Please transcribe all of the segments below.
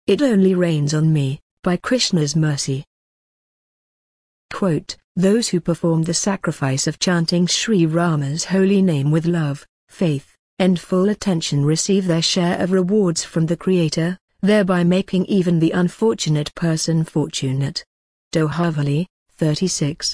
It only rains on me, by Krishna's mercy. Quote, those who perform the sacrifice of chanting Sri Rama's holy name with love, faith, and full attention receive their share of rewards from the Creator, thereby making even the unfortunate person fortunate. Dohavali, 36.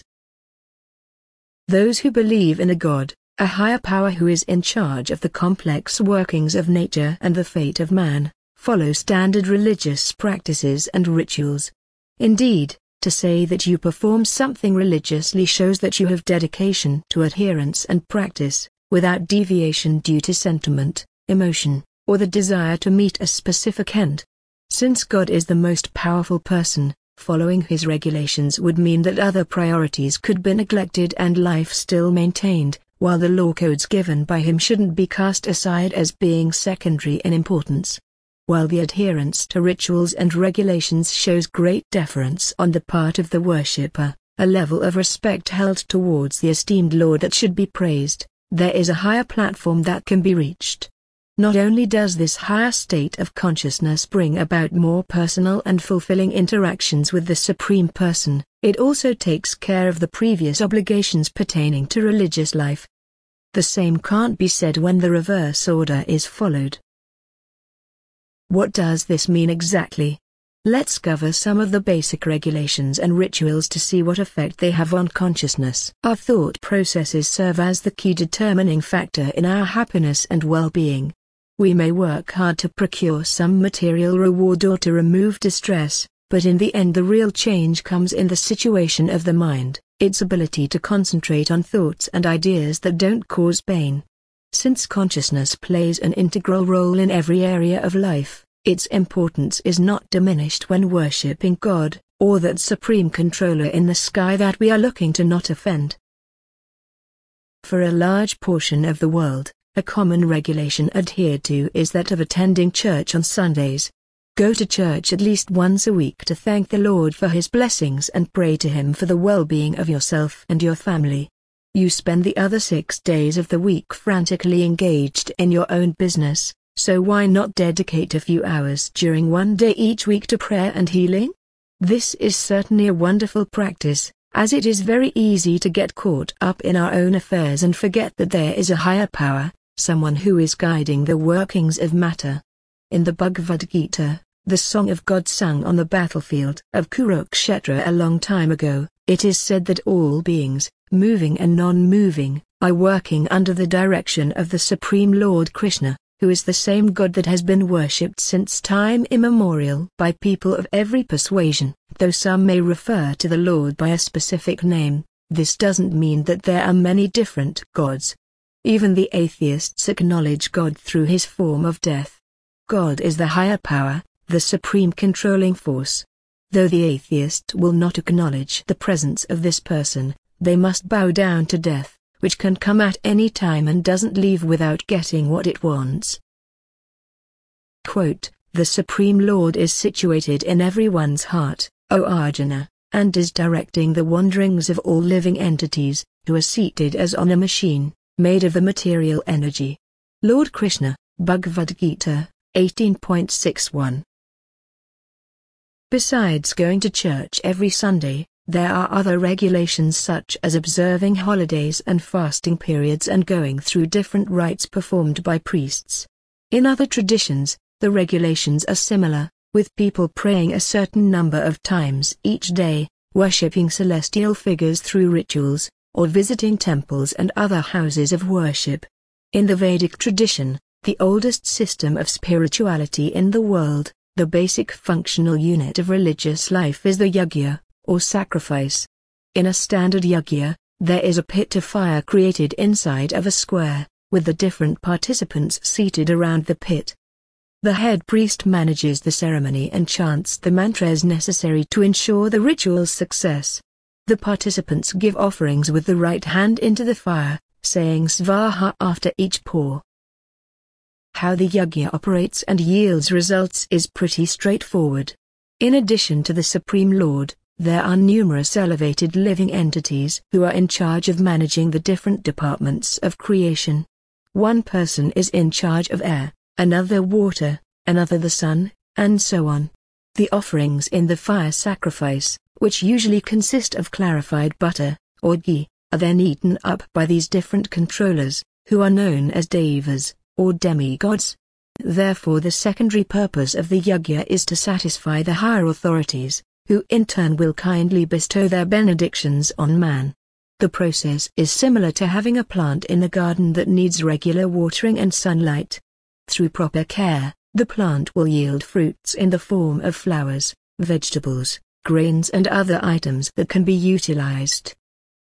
Those who believe in a God, a higher power who is in charge of the complex workings of nature and the fate of man, follow standard religious practices and rituals. Indeed, to say that you perform something religiously shows that you have dedication to adherence and practice, without deviation due to sentiment, emotion, or the desire to meet a specific end. Since God is the most powerful person, following his regulations would mean that other priorities could be neglected and life still maintained, while the law codes given by him shouldn't be cast aside as being secondary in importance. While the adherence to rituals and regulations shows great deference on the part of the worshipper, a level of respect held towards the esteemed Lord that should be praised, there is a higher platform that can be reached. Not only does this higher state of consciousness bring about more personal and fulfilling interactions with the Supreme Person, it also takes care of the previous obligations pertaining to religious life. The same can't be said when the reverse order is followed. What does this mean exactly? Let's cover some of the basic regulations and rituals to see what effect they have on consciousness. Our thought processes serve as the key determining factor in our happiness and well-being. We may work hard to procure some material reward or to remove distress, but in the end the real change comes in the situation of the mind, its ability to concentrate on thoughts and ideas that don't cause pain. Since consciousness plays an integral role in every area of life, its importance is not diminished when worshipping God, or that supreme controller in the sky that we are looking to not offend. For a large portion of the world, a common regulation adhered to is that of attending church on Sundays. Go to church at least once a week to thank the Lord for his blessings and pray to him for the well-being of yourself and your family. You spend the other 6 days of the week frantically engaged in your own business, so why not dedicate a few hours during one day each week to prayer and healing? This is certainly a wonderful practice, as it is very easy to get caught up in our own affairs and forget that there is a higher power, someone who is guiding the workings of matter. In the Bhagavad Gita, the song of God sung on the battlefield of Kurukshetra a long time ago, it is said that all beings, moving and non-moving, are working under the direction of the Supreme Lord Krishna, who is the same God that has been worshipped since time immemorial by people of every persuasion. Though some may refer to the Lord by a specific name, this doesn't mean that there are many different gods. Even the atheists acknowledge God through his form of death. God is the higher power, the supreme controlling force. Though the atheist will not acknowledge the presence of this person, they must bow down to death, which can come at any time and doesn't leave without getting what it wants. Quote, the Supreme Lord is situated in everyone's heart, O Arjuna, and is directing the wanderings of all living entities, who are seated as on a machine, made of the material energy. Lord Krishna, Bhagavad Gita, 18.61. Besides going to church every Sunday, there are other regulations such as observing holidays and fasting periods and going through different rites performed by priests. In other traditions, the regulations are similar, with people praying a certain number of times each day, worshipping celestial figures through rituals, or visiting temples and other houses of worship. In the Vedic tradition, the oldest system of spirituality in the world, the basic functional unit of religious life is the yajna, or sacrifice. In a standard yajna, there is a pit of fire created inside of a square, with the different participants seated around the pit. The head priest manages the ceremony and chants the mantras necessary to ensure the ritual's success. The participants give offerings with the right hand into the fire, saying Svaha after each pour. How the yajna operates and yields results is pretty straightforward. In addition to the Supreme Lord, there are numerous elevated living entities who are in charge of managing the different departments of creation. One person is in charge of air, another water, another the sun, and so on. The offerings in the fire sacrifice, which usually consist of clarified butter, or ghee, are then eaten up by these different controllers, who are known as devas, or demigods. Therefore the secondary purpose of the yajna is to satisfy the higher authorities, who in turn will kindly bestow their benedictions on man. The process is similar to having a plant in a garden that needs regular watering and sunlight. Through proper care, the plant will yield fruits in the form of flowers, vegetables, grains and other items that can be utilized.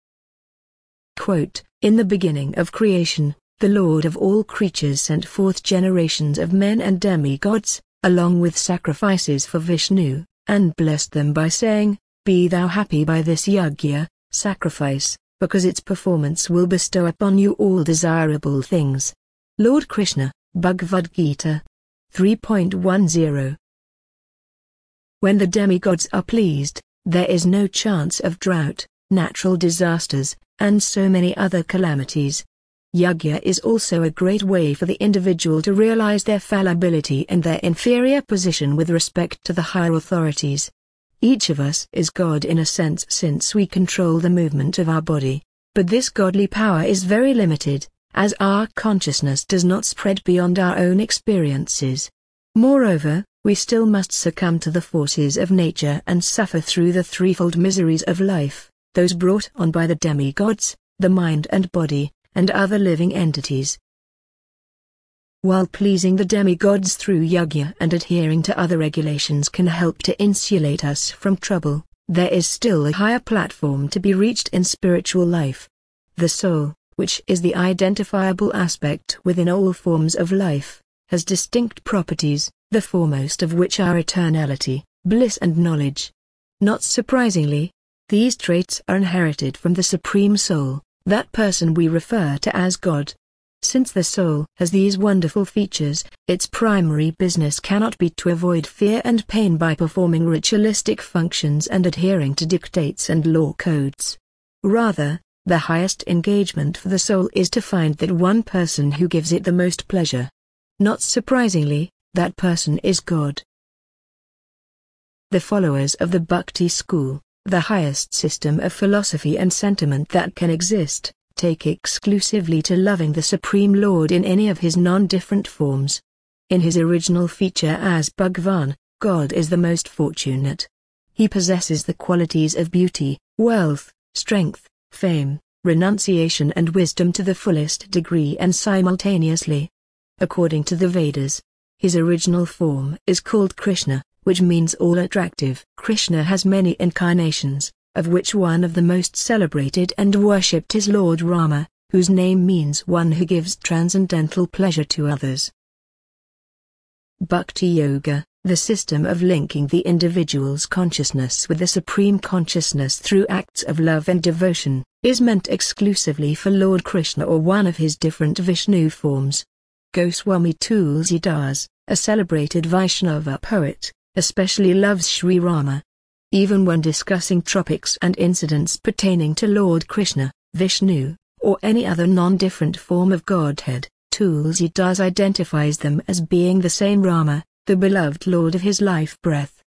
Quote, "In the beginning of creation, the Lord of all creatures sent forth generations of men and demigods, along with sacrifices for Vishnu, and blessed them by saying, 'Be thou happy by this yajna, sacrifice, because its performance will bestow upon you all desirable things.'" Lord Krishna, Bhagavad Gita 3.10. When the demigods are pleased, there is no chance of drought, natural disasters, and so many other calamities. Yajna is also a great way for the individual to realize their fallibility and their inferior position with respect to the higher authorities. Each of us is God in a sense since we control the movement of our body, but this godly power is very limited, as our consciousness does not spread beyond our own experiences. Moreover, we still must succumb to the forces of nature and suffer through the threefold miseries of life, those brought on by the demigods, the mind and body, and other living entities. While pleasing the demigods through yajna and adhering to other regulations can help to insulate us from trouble, there is still a higher platform to be reached in spiritual life. The soul, which is the identifiable aspect within all forms of life, has distinct properties, the foremost of which are eternality, bliss and knowledge. Not surprisingly, these traits are inherited from the Supreme Soul, that person we refer to as God. Since the soul has these wonderful features, its primary business cannot be to avoid fear and pain by performing ritualistic functions and adhering to dictates and law codes. Rather, the highest engagement for the soul is to find that one person who gives it the most pleasure. Not surprisingly, that person is God. The followers of the Bhakti school, the highest system of philosophy and sentiment that can exist, take exclusively to loving the Supreme Lord in any of his non-different forms. In his original feature as Bhagavan, God is the most fortunate. He possesses the qualities of beauty, wealth, strength, fame, renunciation and wisdom to the fullest degree and simultaneously. According to the Vedas, his original form is called Krishna, which means all attractive. Krishna has many incarnations, of which one of the most celebrated and worshipped is Lord Rama, whose name means one who gives transcendental pleasure to others. Bhakti Yoga, the system of linking the individual's consciousness with the Supreme Consciousness through acts of love and devotion, is meant exclusively for Lord Krishna or one of his different Vishnu forms. Goswami Tulsidas, a celebrated Vaishnava poet, especially loves Sri Rama. Even when discussing topics and incidents pertaining to Lord Krishna, Vishnu, or any other non-different form of Godhead, Tulsidas identifies them as being the same Rama, the beloved Lord of his life breath.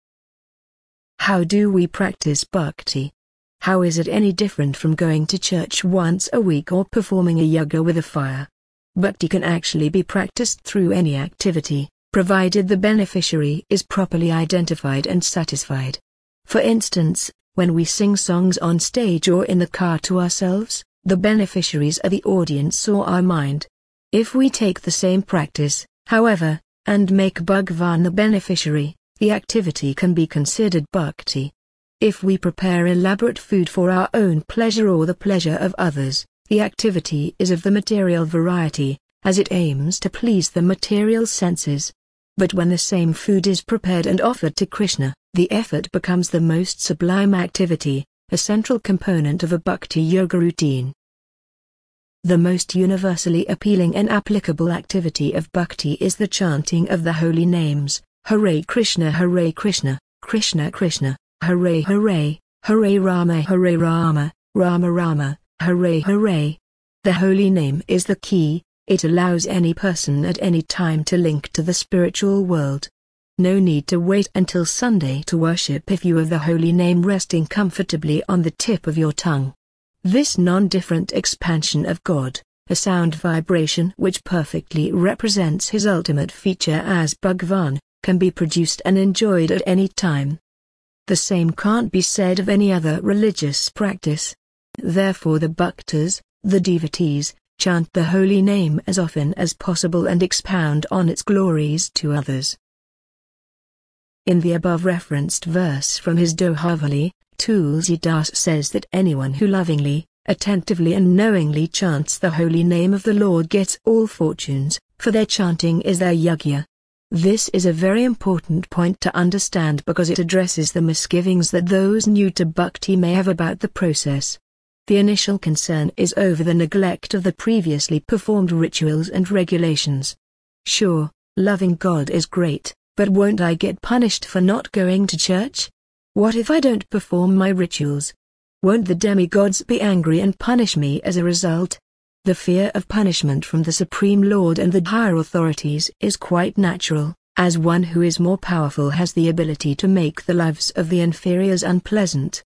How do we practice bhakti? How is it any different from going to church once a week or performing a yajna with a fire? Bhakti can actually be practiced through any activity, provided the beneficiary is properly identified and satisfied. For instance, when we sing songs on stage or in the car to ourselves, the beneficiaries are the audience or our mind. If we take the same practice, however, and make Bhagavan the beneficiary, the activity can be considered bhakti. If we prepare elaborate food for our own pleasure or the pleasure of others, the activity is of the material variety, as it aims to please the material senses. But when the same food is prepared and offered to Krishna, the effort becomes the most sublime activity, a central component of a bhakti yoga routine. The most universally appealing and applicable activity of bhakti is the chanting of the holy names, Hare Krishna, Krishna Krishna, Hare Hare, Hare Rama, Rama Rama, Hare Hare. The holy name is the key. It allows any person at any time to link to the spiritual world. no need to wait until Sunday to worship if you have the holy name resting comfortably on the tip of your tongue. This non-different expansion of God, a sound vibration which perfectly represents his ultimate feature as Bhagavan, can be produced and enjoyed at any time. The same can't be said of any other religious practice. Therefore the bhaktas, the devotees, chant the holy name as often as possible and expound on its glories to others. In the above referenced verse from his Dohavali, Tulsidas says that anyone who lovingly, attentively and knowingly chants the holy name of the Lord gets all fortunes, for their chanting is their yajna. This is a very important point to understand because it addresses the misgivings that those new to bhakti may have about the process. The initial concern is over the neglect of the previously performed rituals and regulations. Sure, loving God is great, but won't I get punished for not going to church? What if I don't perform my rituals? Won't the demigods be angry and punish me as a result? The fear of punishment from the Supreme Lord and the higher authorities is quite natural, as one who is more powerful has the ability to make the lives of the inferiors unpleasant.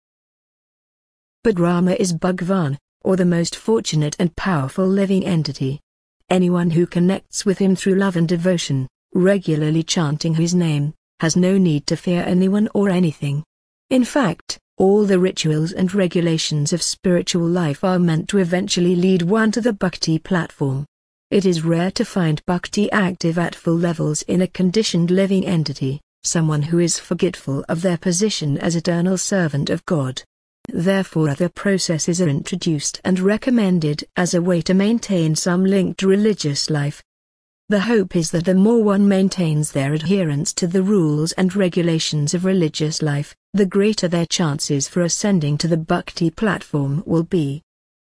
But Rama is Bhagavan, or the most fortunate and powerful living entity. Anyone who connects with him through love and devotion, regularly chanting his name, has no need to fear anyone or anything. In fact, all the rituals and regulations of spiritual life are meant to eventually lead one to the bhakti platform. It is rare to find bhakti active at full levels in a conditioned living entity, someone who is forgetful of their position as eternal servant of God. Therefore other processes are introduced and recommended as a way to maintain some link to religious life. The hope is that the more one maintains their adherence to the rules and regulations of religious life, the greater their chances for ascending to the bhakti platform will be.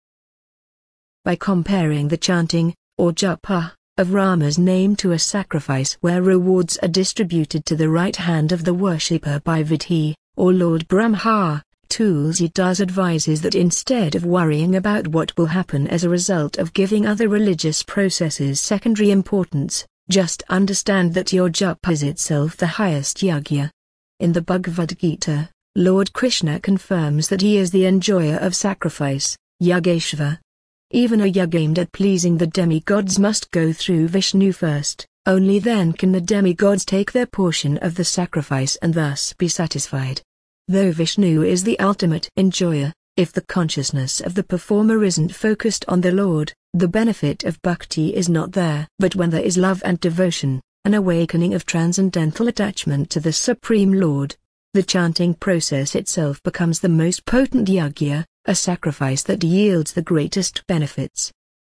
By comparing the chanting, or japa, of Rama's name to a sacrifice where rewards are distributed to the right hand of the worshipper by Vidhi, or Lord Brahma, Tulsidas advises that instead of worrying about what will happen as a result of giving other religious processes secondary importance, just understand that your japa is itself the highest yajna. In the Bhagavad Gita, Lord Krishna confirms that he is the enjoyer of sacrifice, Yageshwar. Even a yajna aimed at pleasing the demigods must go through Vishnu first, only then can the demigods take their portion of the sacrifice and thus be satisfied. Though Vishnu is the ultimate enjoyer, if the consciousness of the performer isn't focused on the Lord, the benefit of bhakti is not there. But when there is love and devotion, an awakening of transcendental attachment to the Supreme Lord, the chanting process itself becomes the most potent yajna, a sacrifice that yields the greatest benefits.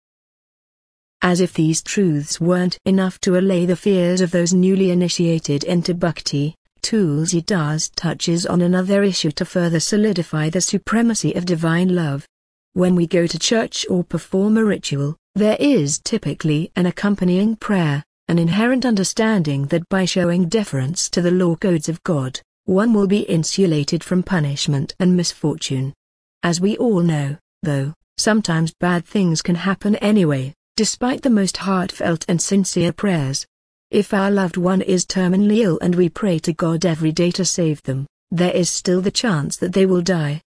As if these truths weren't enough to allay the fears of those newly initiated into bhakti, Tulsidas touches on another issue to further solidify the supremacy of divine love. When we go to church or perform a ritual, there is typically an accompanying prayer, an inherent understanding that by showing deference to the law codes of God, one will be insulated from punishment and misfortune. As we all know, though, sometimes bad things can happen anyway, despite the most heartfelt and sincere prayers. If our loved one is terminally ill and we pray to God every day to save them, there is still the chance that they will die.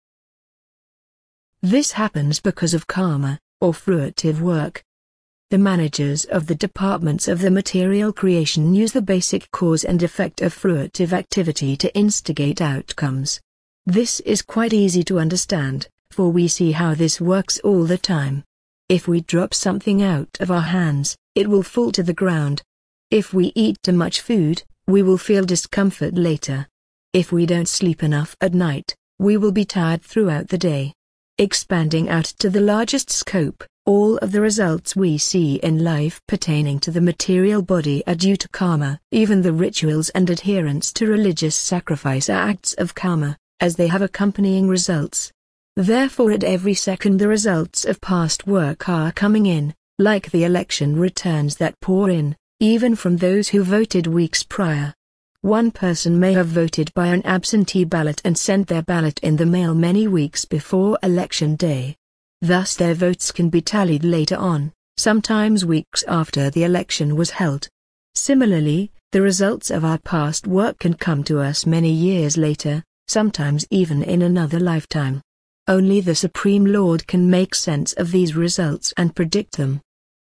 This happens because of karma, or fruitive work. The managers of the departments of the material creation use the basic cause and effect of fruitive activity to instigate outcomes. This is quite easy to understand, for we see how this works all the time. If we drop something out of our hands, it will fall to the ground. If we eat too much food, we will feel discomfort later. If we don't sleep enough at night, we will be tired throughout the day. Expanding out to the largest scope, all of the results we see in life pertaining to the material body are due to karma. Even the rituals and adherence to religious sacrifice are acts of karma, as they have accompanying results. Therefore at every second the results of past work are coming in, like the election returns that pour in, even from those who voted weeks prior. One person may have voted by an absentee ballot and sent their ballot in the mail many weeks before election day. Thus their votes can be tallied later on, sometimes weeks after the election was held. Similarly, The results of our past work can come to us many years later, sometimes even in another lifetime. Only the Supreme Lord can make sense of these results and predict them.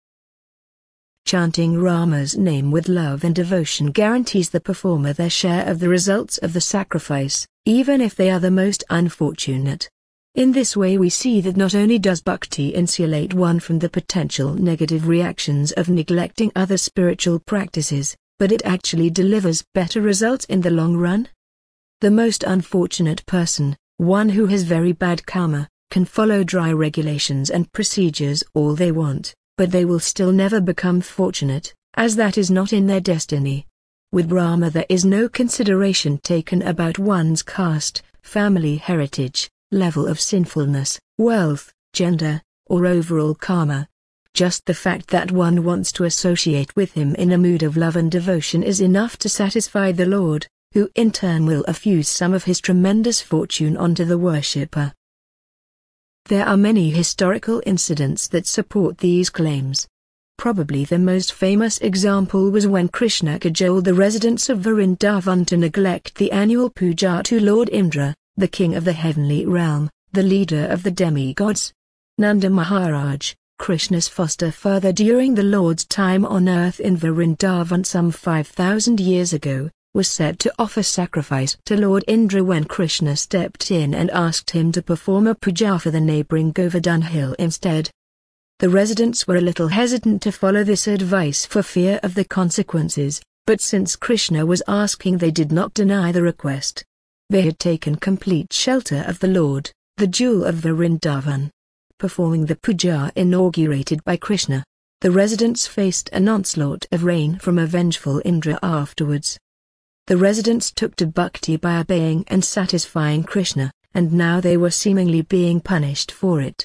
Chanting Rama's name with love and devotion guarantees the performer their share of the results of the sacrifice, even if they are the most unfortunate. In this way we see that not only does bhakti insulate one from the potential negative reactions of neglecting other spiritual practices, but it actually delivers better results in the long run. The most unfortunate person, one who has very bad karma, can follow dry regulations and procedures all they want, but they will still never become fortunate, as that is not in their destiny. With Brahma there is no consideration taken about one's caste, family heritage, level of sinfulness, wealth, gender, or overall karma. Just the fact that one wants to associate with him in a mood of love and devotion is enough to satisfy the Lord, who in turn will effuse some of his tremendous fortune onto the worshipper. There are many historical incidents that support these claims. Probably the most famous example was when Krishna cajoled the residents of Vrindavan to neglect the annual puja to Lord Indra, the king of the heavenly realm, the leader of the demigods. Nanda Maharaj, Krishna's foster father during the Lord's time on earth in Vrindavan some 5,000 years ago, was said to offer sacrifice to Lord Indra when Krishna stepped in and asked him to perform a puja for the neighboring Govardhan hill instead. The residents were a little hesitant to follow this advice for fear of the consequences, but since Krishna was asking they did not deny the request. They had taken complete shelter of the Lord, the jewel of Vrindavan. Performing the puja inaugurated by Krishna, the residents faced an onslaught of rain from a vengeful Indra afterwards. The residents took to bhakti by obeying and satisfying Krishna, and now they were seemingly being punished for it.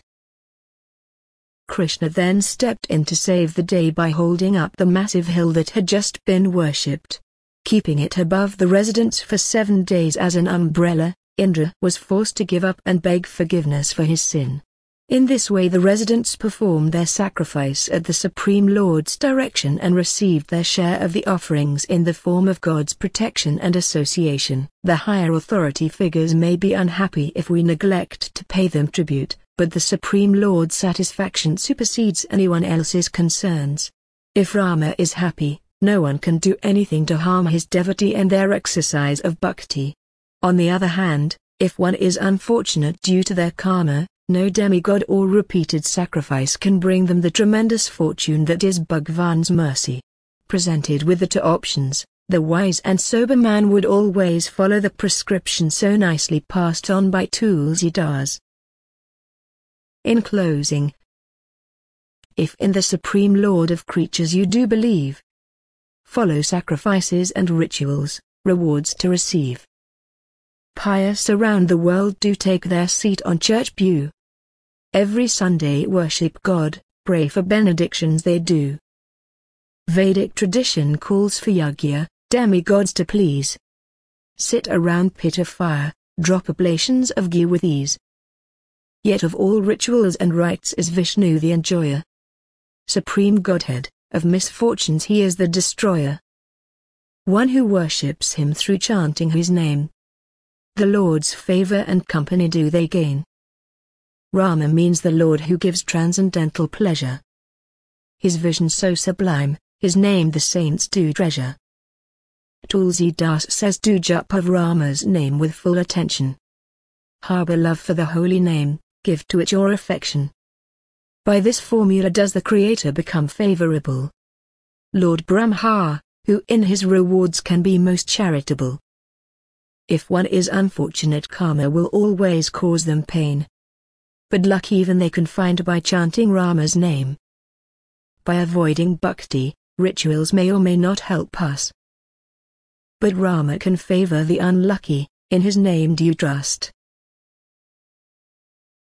Krishna then stepped in to save the day by holding up the massive hill that had just been worshipped. Keeping it above the residents for 7 days as an umbrella, Indra was forced to give up and beg forgiveness for his sin. In this way the residents performed their sacrifice at the Supreme Lord's direction and received their share of the offerings in the form of God's protection and association. The higher authority figures may be unhappy if we neglect to pay them tribute, but the Supreme Lord's satisfaction supersedes anyone else's concerns. If Rama is happy, no one can do anything to harm his devotee and their exercise of bhakti. On the other hand, if one is unfortunate due to their karma, no demigod or repeated sacrifice can bring them the tremendous fortune that is Bhagwan's mercy. Presented with the two options, the wise and sober man would always follow the prescription so nicely passed on by Tulsidas. In closing, if in the Supreme Lord of creatures you do believe, follow sacrifices and rituals, rewards to receive. Pious around the world do take their seat on church pew. Every Sunday worship God, pray for benedictions they do. Vedic tradition calls for yajna, demigods to please. Sit around pit of fire, drop oblations of ghee with ease. Yet of all rituals and rites is Vishnu the enjoyer. Supreme Godhead, of misfortunes he is the destroyer. One who worships him through chanting his name, the Lord's favor and company do they gain. Rama means the Lord who gives transcendental pleasure. His vision so sublime, his name the saints do treasure. Tulsidas says do japa of Rama's name with full attention. Harbor love for the holy name, give to it your affection. By this formula does the Creator become favorable. Lord Brahma, who in his rewards can be most charitable. If one is unfortunate, karma will always cause them pain. But luck even they can find by chanting Rama's name. By avoiding bhakti, rituals may or may not help us. But Rama can favor the unlucky, in his name do you trust.